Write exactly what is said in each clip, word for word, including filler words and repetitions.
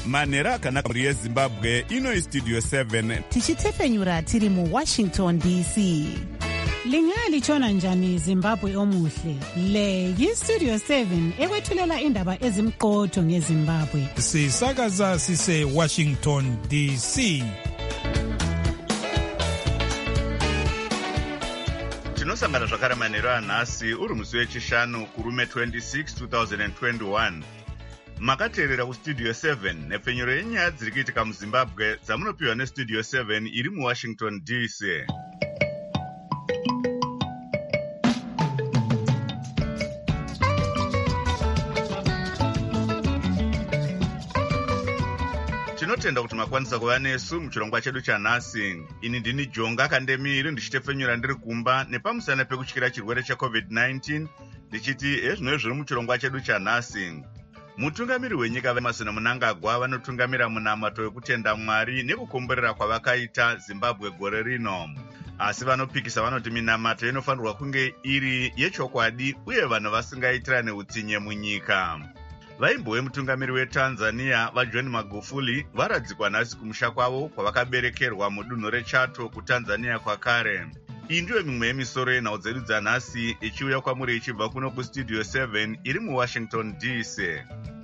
manhero akanaka mhuri yezimbabwe. Ino Studio seven tichitefenyura tiri mu Washington D C. Lingali chona njani Zimbabwe omuhle. Le yi Studio seven ekwethulela indaba ezimqotho ngeZimbabwe. Sisakaza sise Washington D C. Tinosangana zvakare manhero anhasi uri musi wechishanu kurume twenty-six twenty twenty-one. Makateerera kustudio seven nepfenyuro yenyaya dziri kuitika muZimbabwe dzamunopiwa nestudio seven iri muWashington D C. Tinotenda kuti makwanisa kuva nesu muchirongwa chedu chanhasi. Ini ndini Jonga Kandemiri ndichitefenyura ndiri kumba nepamusana pekutyira chirwere checovid nineteen ndichiti ezvino zviri muchirongwa chedu chanhasi. Mutungamiri wenyika veMasina Mnangagwa vanotungamira munamato wekutenda Mwari nekukomborera kwavakaita Zimbabwe gore rino. Asi vanopikisa vanoti minamato inofanirwa kunge iri yechokwadi uye vanhu vasingaitirane utsinye munyika. Vaimbowe mutungamiri weTanzania vaJohn Magufuli varadzikwa nhasi kumusha kwavo kwavakaberekerwa mudunhu reChato kuTanzania kwakare. Iyi ndiyo mimwe yemisoro yenhau dzedu dzanhasi ichiuya kwamuri ichibva kuno kustudio seven iri muWashington D C.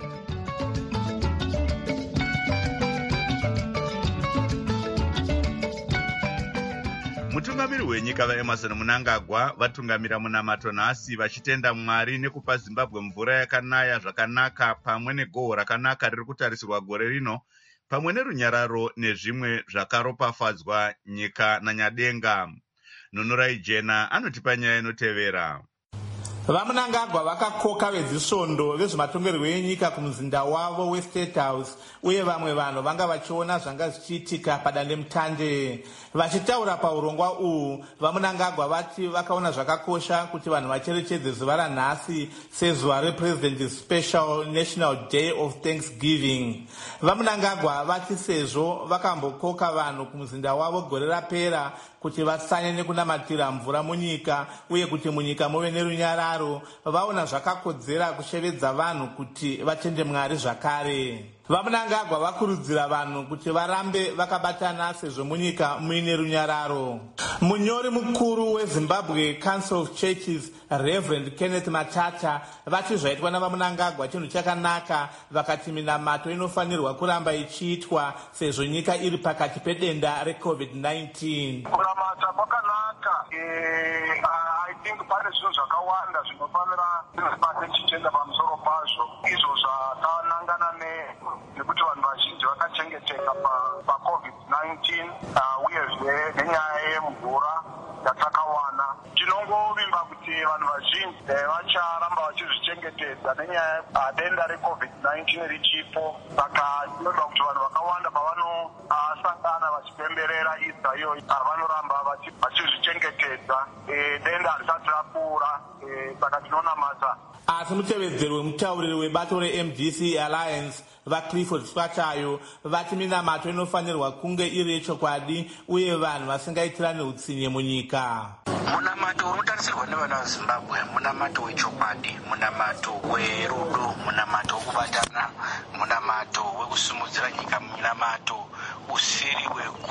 Mutungamiri wenyika vaEmerson Mnangagwa vatungamira munamato nhasi vachitenda Mwari nekupa Zimbabwe mvura yakanaya zvakanaka pamwe negohwo rakanaka riri kutarisirwa gore rino pamwe nerunyararo nezvimwe zvakaropafadzwa nyika nanyadenga. Nunurai Jena anotipa nyaya inotevera. VaMnangagwa vakakoka vezisvondo vezvematongerwo enyika kumuzinda wavo weState House uye vamwe vanhu vanga vachiona zvanga zvichiitika padandemutande. Vachitaura paurongwa uhu, VaMnangagwa vati vakaona zvakakosha kuti vanhu vacherechedze zuva ranhasi sezuva rePresident's Special National Day of Thanksgiving. VaMnangagwa vati sezvo vakambokoka vanhu kumuzinda wavo gore rapera kuti vasanye nekunamatira mvura munyika uye kuti munyika muve nerunyararo, vaona zvakakodzera kushevedza vanhu kuti vatende Mwari zvakare. VaMnangagwa vakurudzira vanhu kuti varambe vakabatana sezvo munyika muine runyararo. Munyori mukuru weZimbabwe Council of Churches Reverend Kenneth Matata vati zvaitwa navaMnangagwa chinhu chakanaka, vakati minamato inofanirwa kuramba ichiitwa sezvo nyika iri pakati pedenda recovid nineteen. Kunamata kwakanaka. Eh, I think pane zvinhu zvakawanda zvinofanira zvinobate chichenda pamusoro pazvo izvo zvakanangana nekuti vanhu vazhinji vakachengeteka pacovid nineteen uyezve nenyaya yemvura yatakawana. Tinongovimba kuti vanhu vazhinji vacharamba vachizvichengetedza nenyaya denda recovid nineteen richipo. Saka tinoda kuti vanhu vakawanda pavanosangana vachipemberera idza iyoyi vanoramba vachizvichengetedza denda risati rapfuura. Saka tinonamata. Asi mutevedzeri wemutauriri webato reM D C Alliance vaClifford Swatayo vati minamato inofanirwa kunge iri yechokwadi uye vanhu vasingaitirane utsinye munyika. Munamato unotarisirwa nevana veZimbabwe munamato wechokwadi, munamato werudo, munamato wekubatana, munamato wekusimudzira nyika, munamato usiri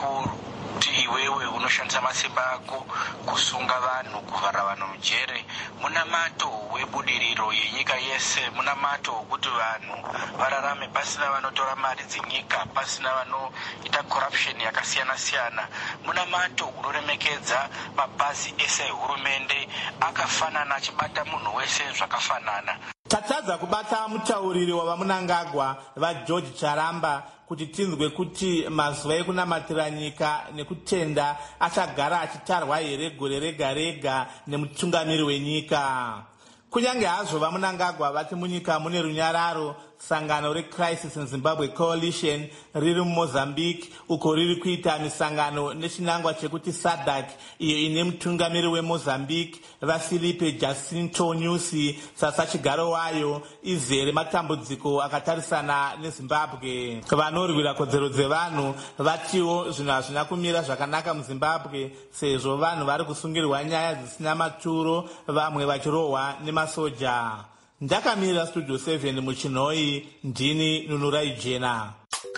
wekuti iwewe unoshandisa masimba ako kusunga vanhu, kuvhara vanhu mujere, munamato webudiriro yenyika yese, munamato wekuti vanhu vararame pasina vanotora mari dzenyika, pasina vanoita corruption yakasiyana siyana, munamato unoremekedza mabhazi ese ehurumende akafanana achibata munhu wese zvakafanana. Tatadza kubata mutauriri wavaMnangagwa vaGeorge Charamba kuti tinzwe kuti mazuva ekunamatira nyika nekutenda achagara achitarwa here gore rega rega nemutungamiri wenyika. Kunyange hazvo vaMnangagwa vati munyika mune runyararo, sangano reCrisis in Zimbabwe Coalition riri muMozambique uko riri kuita misangano nechinangwa chekuti SADC iyo ine mutungamiri weMozambique vaFilipe Jacinto Nyusi sasachigaro wayo izere matambudziko akatarisana neZimbabwe. Vanorwira kodzero dzevanhu vatiwo zvinhu hazvina kumira zvakanaka muZimbabwe sezvo vanhu vari kusungirwa nyaya dzisina maturo, vamwe vachirohwa nemasoja. Ndakamirira Studio seven muchinoi, ndini Nunurai Jena.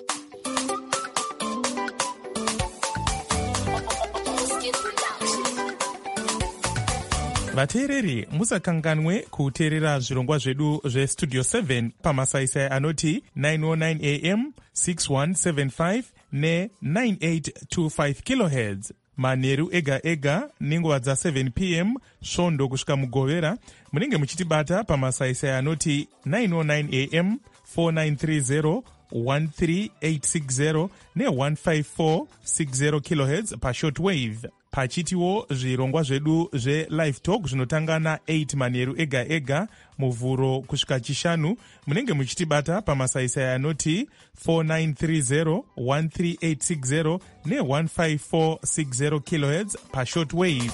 vateereri musakanganwe kuteerera zvirongwa zvedu zvestudio seven pamasaisai anoti nine oh nine a m six one seven five ne nine eight two five kilohertz manheru ega ega nenguva dza seven p m svondo kusvika mugovera. Munenge muchitibata pamasaisai anoti nine oh nine a m four nine three zero one three eight six zero ne one five four six zero kilohertz pashortwave. Pachitiwo zvirongwa zvedu zve-live talk zvinotanga na-eight manheru ega ega muvhuro kusvika chishanu. Munenge muchitibata pamasaisai anoti four nine three zero one three eight six zero ne one five four six zero kilohertz pashortwave.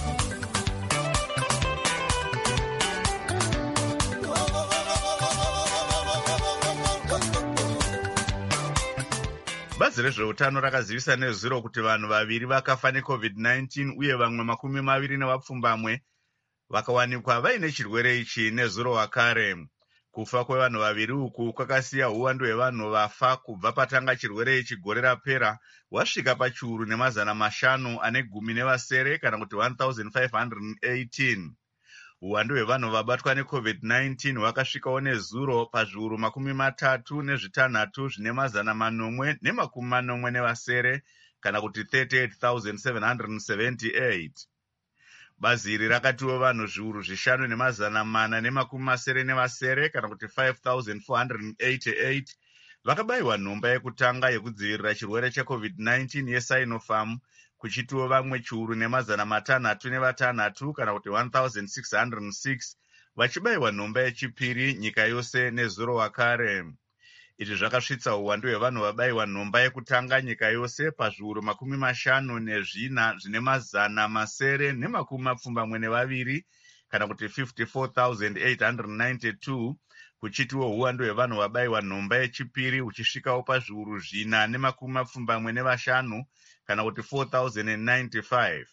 Bazi rezveutano rakazivisa nezuro kuti vanhu vaviri vakafa necovid nineteen uye vamwe makumi maviri nevapfumbamwe vakawanikwa vaine chirwere ichi nezuro wakare. Kufa kwevanhu vaviri uku kwakasiya uwandu hwevanhu vafa kubva patanga chirwere ichi gore rapera wasvika pachiuru nemazana mashanu ane gumi nevasere kana kuti one thousand five hundred eighteen. Uwandu hwevanhu vabatwa necovid nineteen hwakasvikawo nezuro pazviuru makumi matatu nezvitanhatu zvine mazana manomwe nemakumi manomwe nevasere kana kuti thirty-eight thousand seven hundred seventy-eight. Bazi iri rakatiwo vanhu zviuru zvishanu nemazana mana nemakumi masere nevasere kana kuti five thousand four hundred eighty-eight vakabayiwa nhomba yekutanga yekudzivirira chirwere checovid nineteen yeSinopharm, kuchitiwo vamwe chiuru nemazana matanhatu nevatanhatu kana kuti one thousand six hundred six vachibayiwa nhomba yechipiri nyika yose nezuro wakare. Izvi zvakasvitsa uwandu hwevanhu vabayiwa nhomba yekutanga nyika yose pazviuru makumi mashanu nezvina zvine mazana masere nemakumi mapfumbamwe nevaviri kana kuti fifty-four thousand eight hundred ninety-two, kuchitiwo uwandu hwevanhu vabayiwa nhomba yechipiri uchisvikawo pazviuru zvina nemakumi mapfumbamwe nevashanu kana kuti four thousand ninety-five.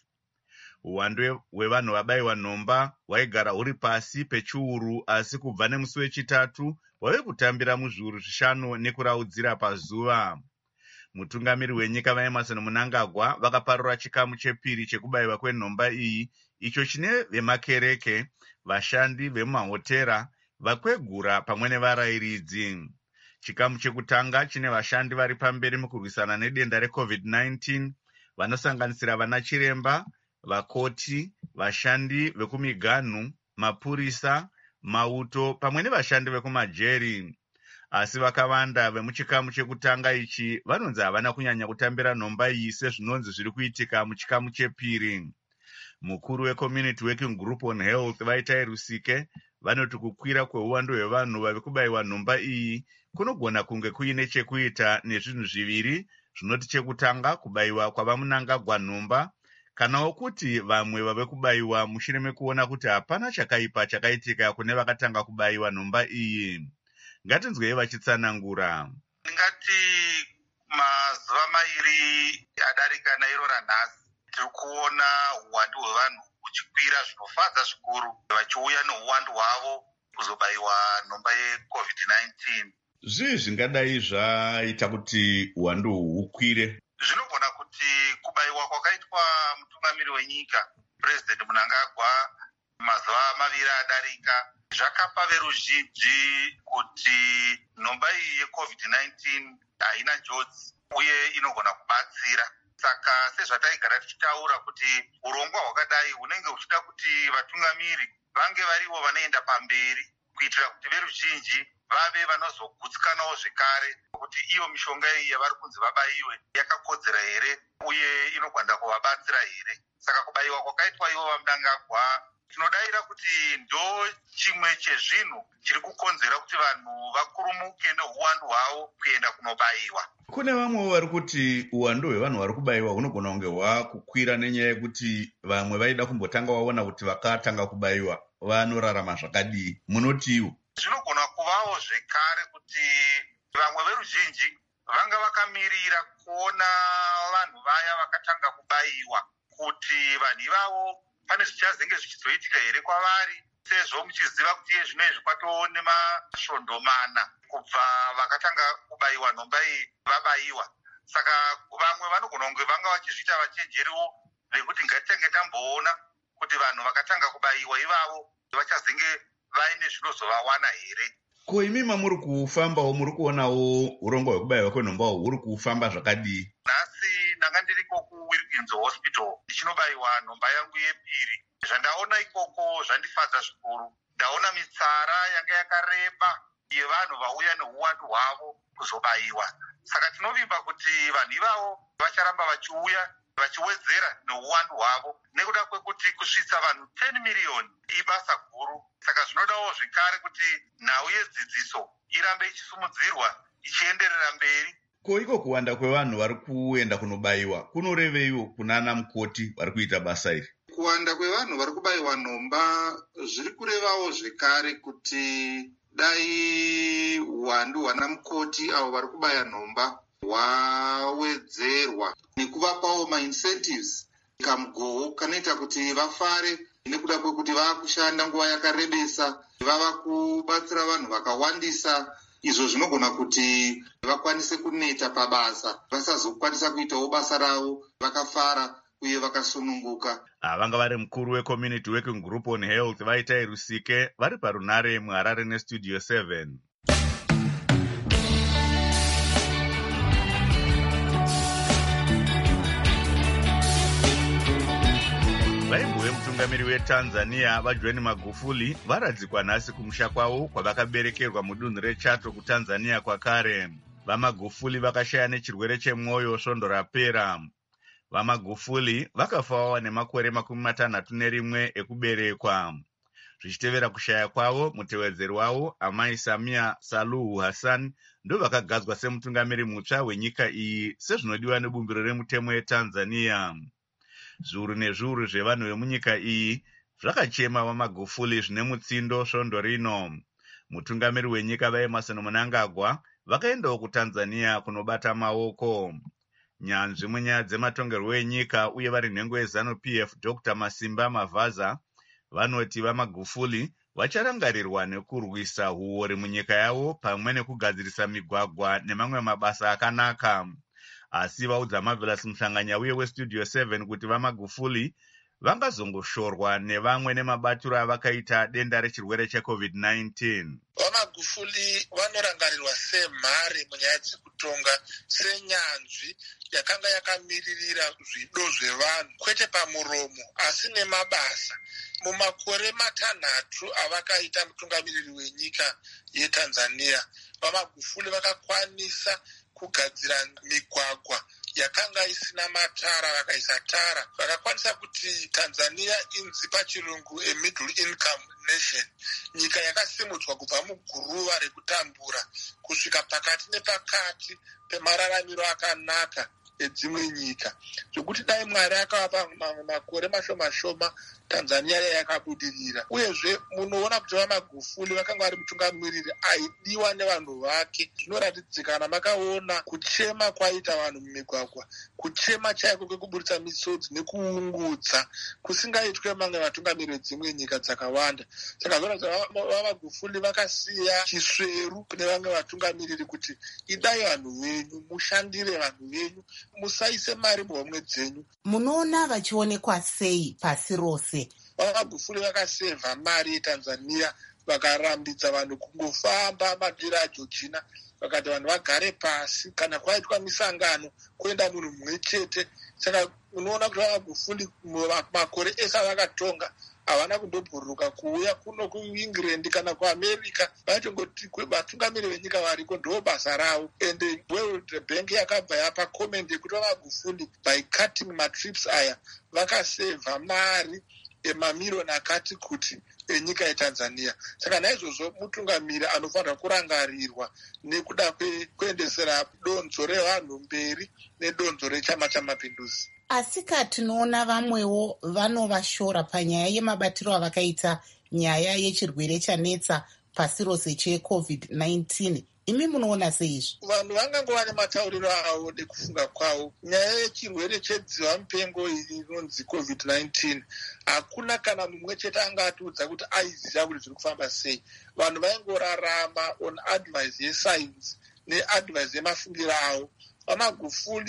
Uwandu hwevanhu vabayiwa nhomba hwaigara huri pasi pechiuru, asi kubva nemusi wechitatu wave kutambira muzviuru zvishanu nekuraudzira pazuva. Mutungamiri wenyika vaEmmerson Mnangagwa vakaparura chikamu chepiri chekubayiwa kwenhomba iyi, icho chine vemakereke, vashandi vemumahotera, vakwegura pamwe nevarayiridzi. Chikamu chekutanga chine vashandi vari pamberi mukurwisana nedenda recovid nineteen vanosanganisira vana chiremba, vakoti, vashandi vekumiganhu, mapurisa, mauto pamwe nevashandi vekumajeri. Asi vakawanda vemuchikamu chekutanga ichi vanonzi havana kunyanya kutambira nhomba iyi sezvinonzi zviri kuitika muchikamu chepiri. Mukuru weCommunity Working Group on Health Vaitai Rusike vanoti kukwira kweuwandu hwevanhu vavi kubayiwa nhomba iyi kunogona kunge kuine chekuita nezvinhu zviviri zvinoti: chekutanga, kubayiwa kwavaMnangagwa nhomba, kanawo kuti vamwe vave kubayiwa mushure mekuona kuti hapana chakaipa chakaitika kune vakatanga kubayiwa nhomba iyi. Ngatinzwei vachitsanangura. Ndingati mazuva mairi adarika nairo ranhasi tiri kuona uwandu hwevanhu huchikwira zvinofadza zvikuru, vachiuya neuwandu hwavo kuzobayiwa nhomba yecovid nineteen. Zvii zvingadai zvaita kuti uwandu hukwire? Zvinogona kuti kubayiwa kwakaitwa mutungamiri wenyika President Mnangagwa mazuva maviri adarika zvakapa veruzhinji kuti nhomba iyi yecovid nineteen haina njodzi uye inogona kubatsira. Saka sezvataigara tichitaura kuti urongwa hwakadai hunenge huchida kuti vatungamiri vange varivo vanoenda pamberi kuitira kuti veruzhinji vave vanozogutsikanawo zvekare kuti iyo mishonga iyi yavari kunzi vabayiwe yakakodzera here uye inogona kuvabatsira here. Saka kubayiwa kwakaitwa ivo vaMnangagwa tinodayira kuti ndo chimwe chezvinhu chiri kukonzera kuti vanhu vakurumuke neuwandu hwavo kuenda kunobayiwa. Kune vamwe vari kuti uwandu hwevanhu vari kubayiwa hunogona kunge hwakukwira nenyaya yekuti vamwe vaida kumbotanga vaona kuti vakatanga kubayiwa vanorarama zvakadii. Munotiwo? Zvinogona kuvawo zvekare kuti vamwe veruzhinji vanga vakamirira kuona vanhu vaya vakatanga kubayiwa kuti vanhu ivavo pane zvichazenge zvichizoitika here kwavari, sezvo muchiziva kuti iye zvino izvi kwatoo nemasvondo mana kubva vakatanga kubayiwa nhomba iyi vabayiwa. Saka vamwe vanogona kunge vanga vachizviita vachenjeriwo vekuti ngatitange tamboona kuti vanhu vakatanga kubayiwa ivavo vachazenge vaine zvinozovawana here. Ko imi mamuri kufambawo muri kuonawo urongwa hwekubayiwa kwenhombawo huri kufamba zvakadii? Nhasi ndanga ndiriko kuWilkins Hospital ndichinobayiwa nhomba yangu yepiri. Zvandaona ikoko zvandifadza zvikuru. Ndaona mitsara yanga yakareba yevanhu vauya neuwandu hwavo kuzobayiwa. Saka tinovimba kuti vanhu ivavo vacharamba vachiuya vachiwedzera neuwandu hwavo nekuda kwekuti kusvitsa vanhu ten miriyoni ibasa guru. Saka zvinodawo zvekare kuti nhau yedzidziso irambe ichisumudzirwa ichienderera mberi. Ko iko kuwanda kwevanhu vari kuenda kunobayiwa kunoreveiwo kunana mukoti vari kuita basa iri? Kuwanda kwevanhu vari kubayiwa nhomba zviri kurevawo zvekare kuti dai uwandu hwana mukoti avo vari kubaya nhomba hwawedzerwa nekuvapawo maincentives kamugowo kanoita kuti vafare nekuda kwekuti vaakushanda nguva yakarebesa, vava kubatsira vanhu vakawandisa, izvo zvinogona kuti vakwanise kuneta pabasa, vasazokwanisa kuitawo basa ravo vakafara uye vakasununguka. Vanga vari mukuru weCommunity Working Group on Health Vaitai Rusike vari parunare muHarare neStudio seven. Vaimbo vemutungamiri weTanzania vaJohn Magufuli varadzikwa nhasi kumusha kwavo kwavakaberekerwa mudunhu reChato kuTanzania kwakare. VaMagufuli vakashaya nechirwere chemwoyo svondo rapera. VaMagufuli vakafawo nemakore makumi matanhatu nerimwe ekuberekwa. Zvichitevera kushaya kwavo, mutevedzeri wavo Amai Samia Suluhu Hassan ndo vakagadzwa semutungamiri mutsva wenyika iyi sezvinodiwa nebumbiro remutemo yeTanzania. Zviuru nezviuru zvevanhu vemunyika iyi zvakachema vaMagufuli zvine mutsindo svondo rino. Mutungamiri wenyika vaEmmerson Mnangagwa vakaendawo kuTanzania kunobata maoko. Nyanzvi munyaya dzematongerwo enyika uye vari nhengo yeZanu-P F Doctor Masimba Mavaza vanoti vaMagufuli vacharangarirwa nekurwisa huori munyika yavo pamwe nekugadzirisa migwagwa nemamwe mabasa akanaka. Asi vaudza Marvelous Muhlanganyauye weStudio seven kuti vaMagufuli vangazongoshorwa nevamwe nemabatiro avakaita denda rechirwere cheCovid nineteen. VaMagufuli vanorangarirwa semhare munyaya dzekutonga, senyanzvi yakanga yakamiririra zvido zvevanhu kwete pamuromo asi nemabasa. Mumakore matanhatu avakaita mutungamiriri wenyika yeTanzania, vaMagufuli vakakwanisa kugadzira migwagwa yakanga isina matara, vakaisa tara, vakakwanisa kuti Tanzania inzi pachirungu a middle income nation, nyika yakasimudzwa kubva muguruva rekutambura kusvika pakati nepakati pemararamiro akanaka edzimwe nyika, zvokuti dai Mwari akavapa makore mashoma shoma Tanzania yakabudirira. Uyezve munoona kuti vaMagufuli vakanga vari mutungamiriri aidiwa nevanhu vake. Zvinoratidzikana makaona kuchema kwaita vanhu mumigwagwa, kuchema chaiko kwekuburitsa misodzi nekuungudza kusingaitwe mamwe vatungamiriri vedzimwe nyika dzakawanda. Saka zvinoratidza vaMagufuli vakasiya chisveru kune vamwe vatungamiriri kuti idai vanhu venyu, mushandire vanhu venyu, musaise mari muhomwe dzenyu. Munoona vachionekwa sei pasi rose? VaMagufuli vakasevha mari yeTanzania, vakarambidza vanhu kungofamba madiro aJochina, vakati vanhu vagare pasi kana kwaitwa misangano kuenda munhu mumwe chete. Saka unoona kuti vaMagufuli makore ese avakatonga havana kundobhururuka kuuya kuno kuEngland kana kuAmerica. Vachongoti vatungamiri venyika variko ndo basa ravo. Ende World Bank yakabva yapa comment yekuti vaMagufuli by cutting matrips aya vakasevha mari emamiriyoni akati kuti enyika yeTanzania. Saka naizvozvo mutungamiri anofanira kurangarirwa nekuda kuendesera donzo revanhu mberi nedonzo rechama chamapinduzi. Asika tinoona vamwewo vanovashora panyaya yemabatiro avakaita nyaya yechirwere chanetsa pasi rose cheCovid nineteen. Imi munoona seizvi? Vanhu vangangova nematauriro avo nekufunga kwavo. Nyaya yechirwere chedziva mupengo inonzi Covid nineteen, hakuna kana mumwe chete angatiudza kuti aiziva kuti zviri kufamba sei. Vanhu vaingorarama on advice yesainzi neadvice yemafungiro avo. VaMagufuli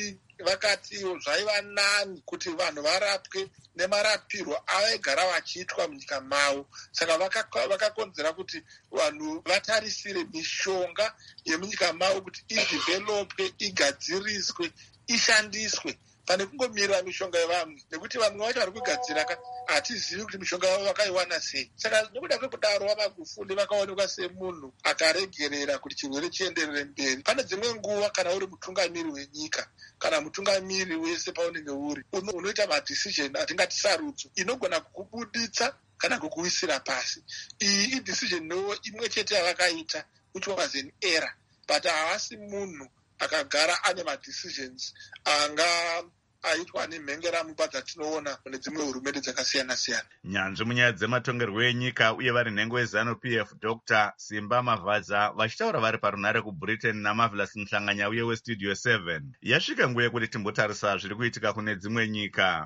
vakati zvaiva nani kuti vanhu varapwe nemarapirwo avaigara vachiitwa munyika mavo. Saka vakakonzera kuti vanhu vatarisire mishonga yemunyika mavo kuti idhivelopwe, igadziriswe, ishandiswe pane kungomirira mishonga yevamwe, nekuti vamwe vacho vari kugadzira hatizivi kuti mishonga yavo vakaiwana sei. Saka nekuda kwekudaro vaMagufuli vakaonekwa semunhu akaregerera kuti chirwere chienderere mberi. Pane dzimwe nguva kana uri mutungamiri wenyika kana mutungamiri wese paunenge uri unoita madhesizheni atingati sarudzo inogona kukubuditsa kana kukuwisira pasi. Iyi idhesizheni newo imwe chete yavakaita which was an error, but havasi munhu akagara ane madhesizhens anga aitwa nemhengeramuba dzatinoona kune dzimwe hurumende dzakasiyana siyana. Nyanzvi munyaya dzematongerwo enyika uye vari nhengo yeZanu P F Dr Simba Mavhadza vachitaura vari parunare kuBritain naMarvelous Muhlanganya uye weStudio seven. Yasvika nguva yekuti timbotarisa zviri kuitika kune dzimwe nyika.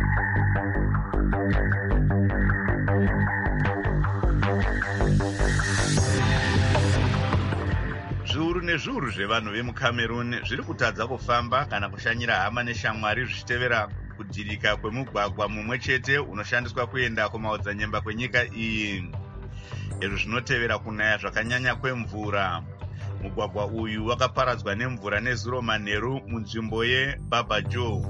Zviuru nezviuru zvevanhu vemuCameroon zviri kutadza kufamba kana kushanyira hama neshamwari zvichitevera kudhirika kwemugwagwa mumwe chete unoshandiswa kuenda kumaodzanyemba kwenyika iyi. Izvo zvinotevera kunaya zvakanyanya kwemvura. Mugwagwa uyu wakaparadzwa nemvura nezuro manheru munzvimbo yeBabajo.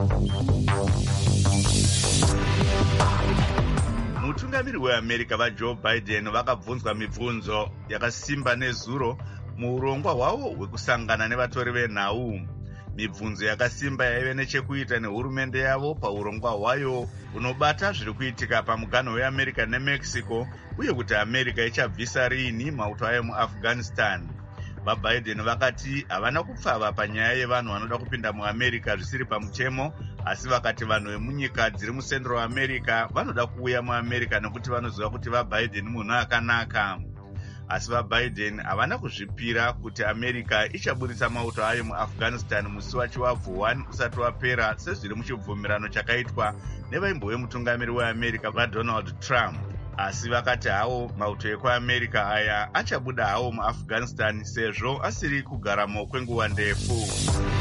Mutungamiri weAmerica vaJoe Biden vakabvunzwa mibvunzo yakasimba nezuro muurongwa hwavo hwekusangana nevatori venhau. Mibvunzo yakasimba yaive nechekuita nehurumende yavo paurongwa hwayo unobata zviri kuitika pamuganho weAmerica neMexico uye kuti America ichabvisa riini mauto ayo muAfghanistan. VaBiden vakati havana kupfava panyaya yevanhu vanoda kupinda muAmerica zvisiri pamutemo, asi vakati vanhu vemunyika dziri muCentral America vanoda kuuya muAmerica nekuti vanoziva kuti vaBiden munhu akanaka. Asi vaBiden havana kuzvipira kuti America ichaburitsa mauto ayo muAfghanistan musi wachiwabvu one usati wapera sezviri muchibvumirano chakaitwa nevaimbo vemutungamiri weAmerica vaDonald Trump. Asi vakati hawo mauto ekuAmerica aya achabuda hawo muAfghanistan sezvo asiri kugaramo kwenguva ndefu.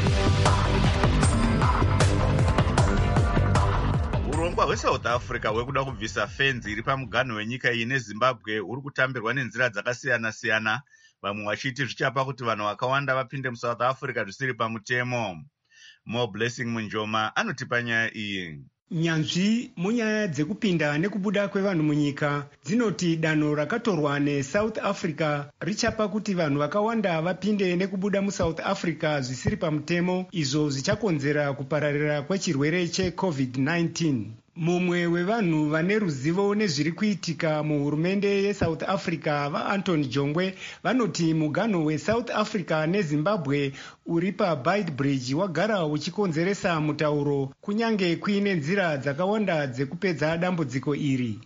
Urongwa hweSouth Africa hwekuda kubvisa fenzi iri pamuganho wenyika iyi neZimbabwe huri kutambirwa nenzira dzakasiyana-siyana, vamwe vachiti zvichapa kuti vanhu vakawanda vapinde muSouth Africa zvisiri pamutemo. Mo Blessing Munjoma anotipa nyaya iyi. Nyanzvi munyaya dzekupinda nekubuda kwevanhu munyika dzinoti danho rakatorwa neSouth Africa richapa kuti vanhu vakawanda vapinde nekubuda muSouth Africa zvisiri pamutemo, izvo zvichakonzera kupararira kwechirwere cheCovid nineteen. Mumwe wevanhu vane ruzivo nezviri kuitika muhurumende yeSouth Africa vaAnton Jongwe vanoti muganho weSouth Africa neZimbabwe uri paBeitbridge wagara uchikonzeresa mutauro kunyange kuine nzira dzakawanda dzekupedza dambudziko iri.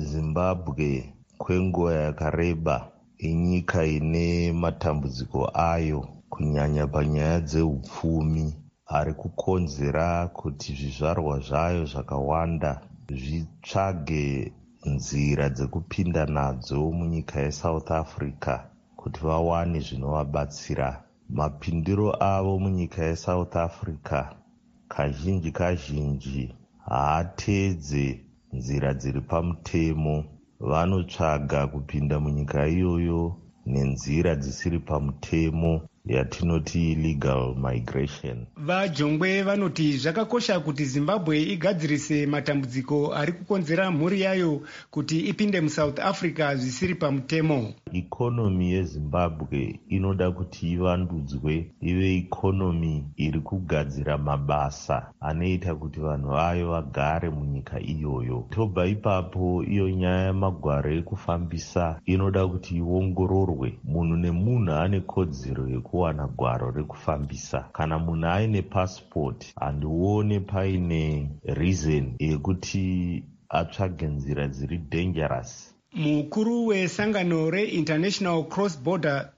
Zimbabwe kwenguva yakareba inyika ine matambudziko ayo kunyanya panyaya dzeupfumi ari kukonzera kuti zvizvarwa zvayo zvakawanda zvitsvage nzira dzekupinda nadzo munyika yeSouth Africa kuti vawane zvinovabatsira. Mapindiro avo munyika yeSouth Africa kazhinji kazhinji haatedze nzira dziri pamutemo, vanotsvaga kupinda munyika iyoyo nenzira dzisiri pamutemo yatinoti illegal migration. VaJongwe vanoti zvakakosha kuti Zimbabwe igadzirise matambudziko ari kukonzera mhuri yayo kuti ipinde muSouth Africa zvisiri pamutemo. Ikonomi yeZimbabwe inoda kuti ivandudzwe ive ikonomi iri kugadzira mabasa anoita kuti vanhu vayo vagare munyika iyoyo. Tobva ipapo iyo nyaya yamagwaro ekufambisa inoda kuti iongororwe. Munhu nemunhu ane kodzero yeku kuwana gwaro rekufambisa. Kana munhu aine passport handione paine reason yekuti atsvage nzira dziri dangerous. Mukuru wesangano reInternational Cross Border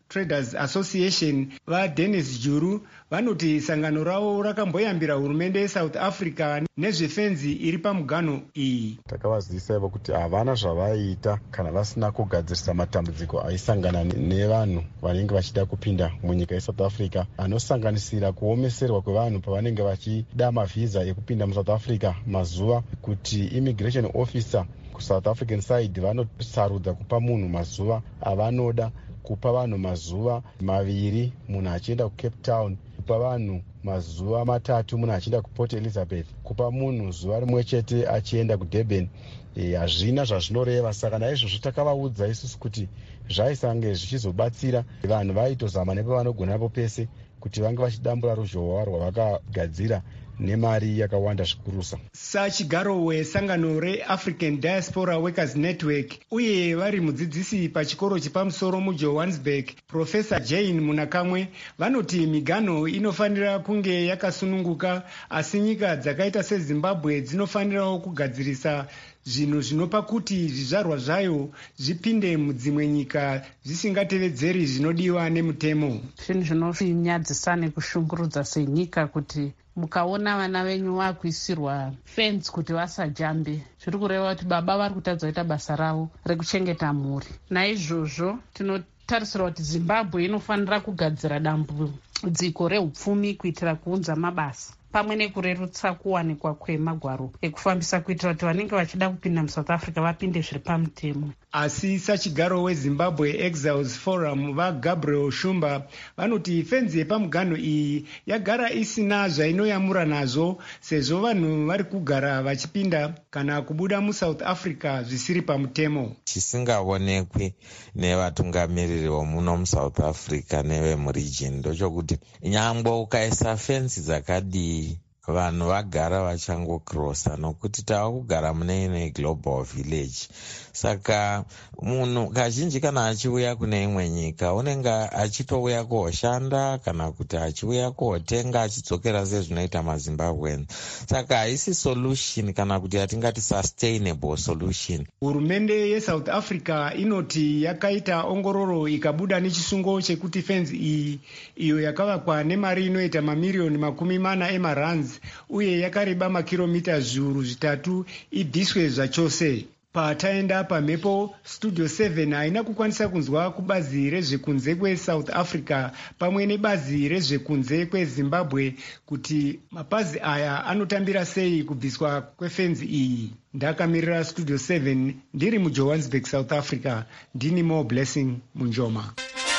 Traders Association vaDennis Juru vanoti sangano ravo rakamboyambira hurumende yeSouth Africa nezvefenzi iri pamuganho iyi. Takavazivisa ivo kuti havana zvavaita kana vasina kugadzirisa matambudziko aisangana nevanhu vanenge vachida kupinda munyika yeSouth Africa, anosanganisira kuomeserwa kwevanhu pavanenge vachida mavhiza ekupinda muSouth Africa mazuva, kuti immigration officer kuSouth African side vanosarudza kupa munhu mazuva avanoda, kupa vanhu mazuva maviri munhu achienda kuCape Town, kupa vanhu mazuva matatu munhu achienda kuPort Elizabeth, kupa munhu zuva rimwe chete achienda kuDurban. Hazvina zvazvinoreva. Saka naizvozvo takavaudza isusu kuti zvaisange zvichizobatsira vanhu vaitozama nepavanogona napo pese kuti vange vachidambura ruzhowa rwavakagadzira nemari yakawanda zvikurusa. Sachigaro wesangano reAfrican Diaspora Workers Network uye vari mudzidzisi pachikoro chepamusoro muJohannesburg, Professor Jane Munakamwe, vanoti miganho inofanira kunge yakasununguka, asi nyika dzakaita seZimbabwe dzinofanirawo kugadzirisa zvinhu zvinopa kuti zvizvarwa zvayo zvipinde mudzimwe nyika zvisingatevedzeri zvinodiwa nemutemo. Zvinhu zvinonyadzisa nekushungurudza senyika kuti mukaona vana venyu vakuisirwa fence kuti vasajambe, zviri kureva kuti baba vari kutadza kuita basa ravo rekuchengeta mhuri. Naizvozvo tinotarisira kuti Zimbabwe inofanira kugadzira dambudziko rehupfumi kuitira kuunza mabasa pamwe nekurerutsa kuwanikwa kwemagwaro ekufambisa kuitira kuti vanenge vachida kupinda muSouth Africa vapinde zviri pamutemo. Asi sachigaro weZimbabwe Exiles Forum vaGabriel Shumba vanoti fenzi yepamuganho iyi yagara isina zvainoyamura nazvo, sezvo vanhu vari kugara vachipinda kana kubuda muSouth Africa zvisiri pamutemo. Chisingaonekwi nevatungamiriri vomuno muSouth Africa nevemuregion ndochokuti nyangwe ukaisa fenzi dzakadii vanhu vagara vachangokrosa, nokuti tava kugara mune imwe global village. Saka munhu kazhinji kana achiuya kune imwe nyika unenge achitouya koshanda kana kuti achiuya kotenga achidzokera sezvinoita maZimbabweans. Saka haisi solution kana kuti yatingati sustainable solution. Hurumende yeSouth Africa inoti yakaita ongororo ikabuda nechisungo chekuti fenzi iyi iyo yakavakwa nemari inoita mamiliyoni makumi mana emarands uye yakareba makiromita zviuru zvitatu ibviswe zvachose. Pataenda pamhepo Studio seven haina kukwanisa kunzwa kubazi rezvekunze kweSouth Africa pamwe nebazi rezvekunze kweZimbabwe kuti mapazi aya anotambira sei kubviswa kwefenzi iyi. Ndakamirira Studio seven ndiri muJohannesburg, South Africa. Ndini Mo Blessing Munjoma.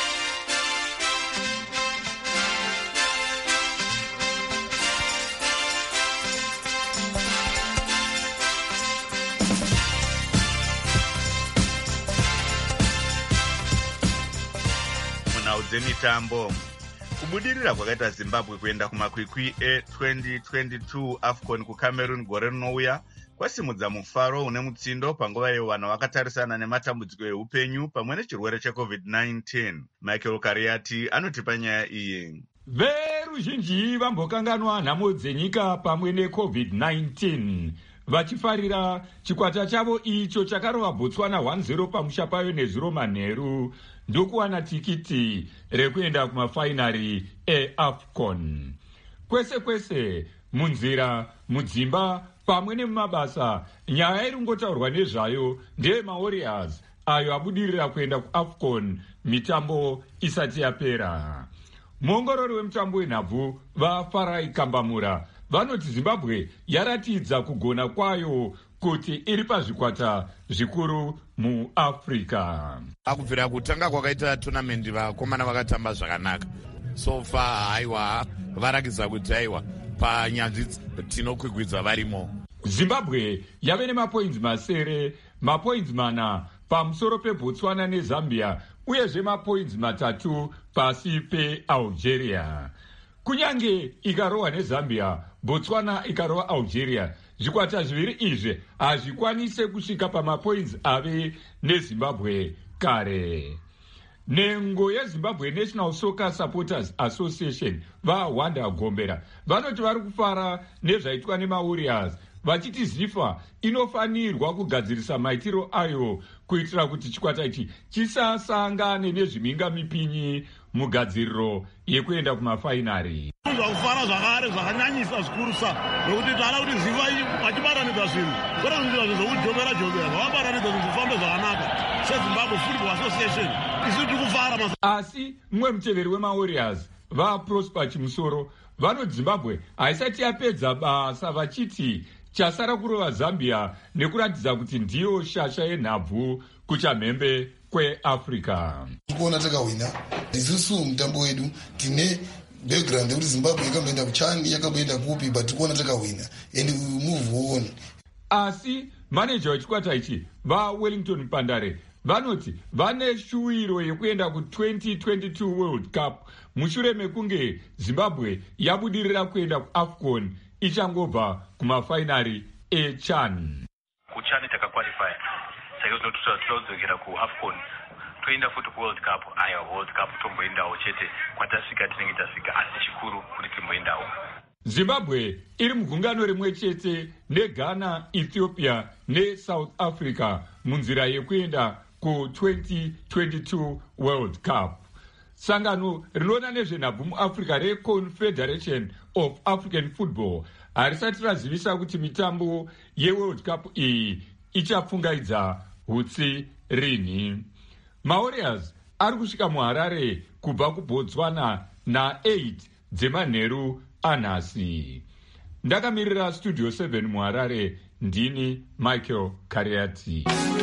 dzemitambo. Kubudirira kwakaita Zimbabwe kuenda kumakwikwi e-twenty twenty-two AFCON kuCameroon gore rinouya kwasimudza mufaro une mutsindo panguva iyo vanhu vakatarisana nematambudziko eupenyu pamwe nechirwere checovid nineteen. Michael Kariati anotipa nyaya iyi. Veruzhinji vambokanganwa nhamo dzenyika pamwe necovid nineteen vachifarira chikwata chavo icho chakarova Botswana one zero pamusha payo nezuro manheru ndokuwana tikiti rekuenda kumafainari eAFCON. Kwese kwese munzira, mudzimba pamwe nemumabasa nyaya iri ngotaurwa nezvayo ndeye maWarriors ayo abudirira kuenda kuAFCON mitambo isati yapera. Muongorori wemutambo wenhabvu vaFarai Kambamura vanoti Zimbabwe yaratidza kugona kwayo kuti iri pazvikwata zvikuru muAfrica. Akubvira kutanga kwakaita tournament vakomana vakatamba zvakanaka. So far haiwa varakidza kuti haiwa panyanzvi tinokwigwidza varimo. Zimbabwe yave nemapoints masere, mapoints mana pamusoro peBotswana neZambia uyezve mapoints matatu pasi peAlgeria. Kunyange ikarohwa neZambia, Botswana ikarohwa Algeria, zvikwata zviviri izvi hazvikwanise kusvika pamapoints ave neZimbabwe kare. Nengo yeZimbabwe National Soccer Supporters Association vaWanda Gombera vanoti vari kufara nezvaitwa nemaWarriors vachiti zifa inofanirwa kugadzirisa maitiro ayo kuitira kuti chikwata ichi chisasangane nezvimingamipinyi mugadziriro yekuenda kumafainari. Zvakufara zvakare zvakanyanyisa zvikurusa nokuti taana kuti ziva vachibatanidza zvinhu kwete kuita zvinhu zvokujomera jomera zvavabatanidza zvinhu zvifambe zvakanaka sezimbabwe football association isu tiri kufara. Asi mumwe muteveri wemawarriors vaprosper chimusoro vanoti zimbabwe haisati yapedza basa vachiti chasara kurova zambia nekuratidza kuti ndiyo shasha yenhabvu kuchamhembe kweafrica. Kuona takahwina isusu mutambo wedu tine background yekuti zimbabwe yakamboenda kuchani yakamboenda kupi but kuona takahwina and we move on. Asi maneja wechikwata ichi vaWellington Pandare vanoti vane shuwiro yekuenda ku-twenty twenty-two World Cup mushure mekunge Zimbabwe yabudirira kuenda kuAFCON ichangobva kumafainari eChan. Kuchani takaqualify saka tozodzokera kuAFCON toenda futi kuWorld Cup. Aya World Cup tomboendawo chete kwatasvika tinenge tasvika asi chikuru kuti timboendawo. Zimbabwe iri mugungano rimwe chete neGhana, Ethiopia neSouth Africa munzira yekuenda ku-twenty twenty-two World Cup. Sangano rinoona nezvenhabvu muAfrica reConfederation of African Football harisati razivisa kuti mitambo yeWorld Cup iyi ichapfungaidza hutsi rini. Mawarriors ari kusvika muHarare kubva kuBotswana na-eight dzemanheru anhasi. Ndakamirira Studio seven muHarare, ndini Michael Kariati.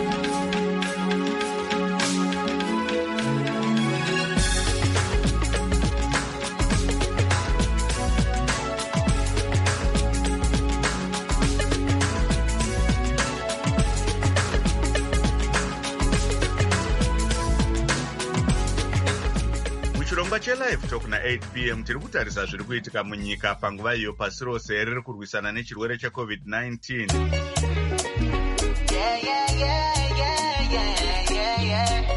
chirongwa chelive talk na-eight p m tiri kutarisa zviri kuitika munyika panguva iyo pasi rose riri kurwisana nechirwere checovid nineteen. Yeah, yeah, yeah, yeah, yeah, yeah, yeah.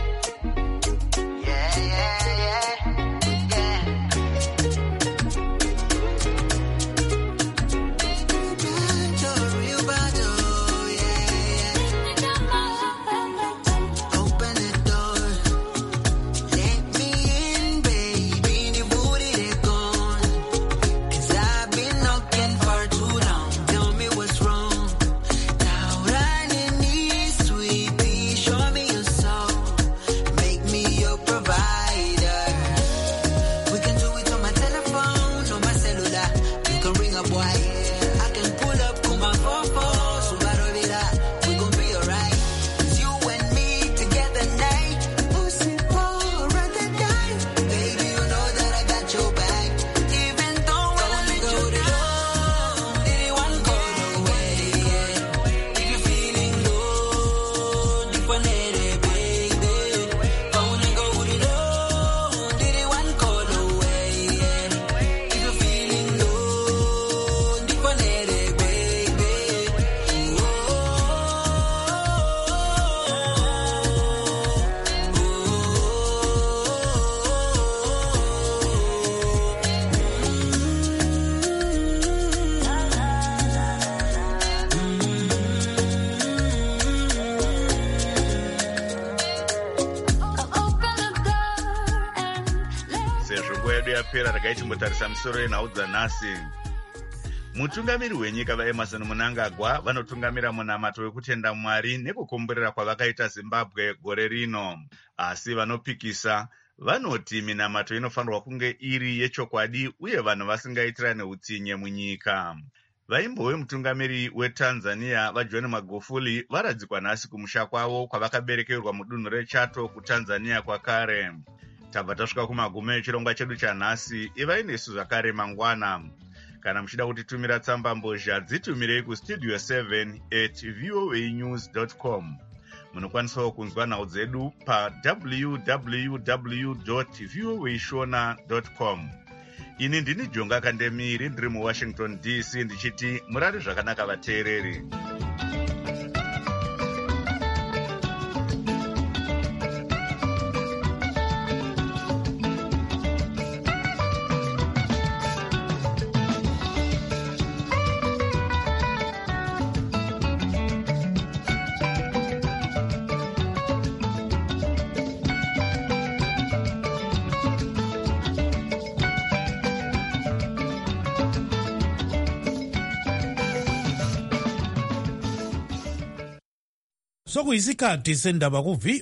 yapera rakachitombotarisa musoro yenhau dzanhasi. Mutungamiri wenyika vaEmerson Mnangagwa vanotungamira munamato wekutenda Mwari nekukomborera kwavakaita Zimbabwe gore rino. Asi vanopikisa vanoti minamato inofanirwa kunge iri yechokwadi uye vanhu vasingaitirane utsinye munyika. Vaimbo vemutungamiri weTanzania vaJohn Magufuli varadzikwa nhasi kumusha kwavo kwavakaberekerwa mudunhu reChato kuTanzania kwakare. Tabva tasvika kumagumo echirongwa chedu chanhasi. Ivai nesu zvakare mangwana. Kana muchida kutitumira tsamba mbozha dzitumirei kustudio seven at voanews dot com. Munokwanisawo kunzwa nhau dzedu pa w w w dot voashona dot com. Ini ndini Jonga Kandemiri ndiri muWashington D C ndichiti murari zvakanaka vateereri. sokuyisikhathi sendaba ku-V